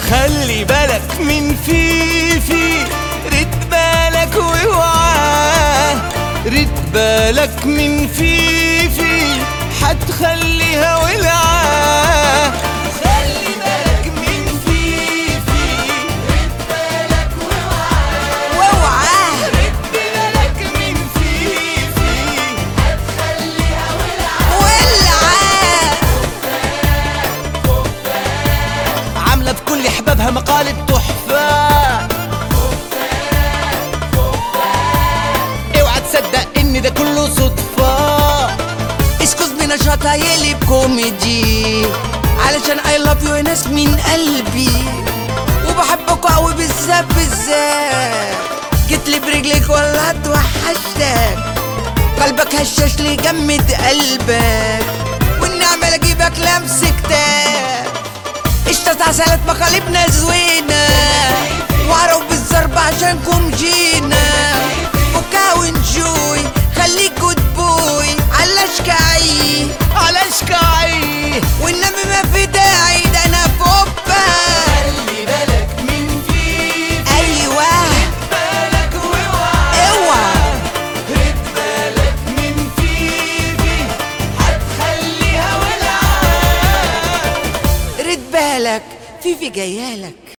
خلي بالك من فيفي، رد بالك واوعاه، رد بالك من فيفي حتخليها ولعاه. خلي بالك من فيفي، رد بالك واوعاه، رد بالك من فيفي حتخليها ولعاه. عاملة بكل احبابها مقالة تحفة، اوعى تصدق ان ده كله صدفة. اسكت بنشاطها يقلب كوميدي، علشان اي لاف يو ناس من قلبي، وبحبكوا قوي بالذات بالذات. جيتلي برجلك ولا اتوحشتك، قلبك هشاش لي جمد قلبك، والنعمة اجيبك لمسكتك. اشتت عسلت مقالبنا زوينة، وعرف بالضرب عشانكم جينا. فكها وانجوي، خليك جود بوي، علشكعي علشكعي، والنبي ما في داعي، ده انا فوبا. خلي بالك من فيفي، ايوه رد بالك واوعى، اوعى رد بالك من فيفي هتخليها ولعة. رد بالك، فيفي جايالك.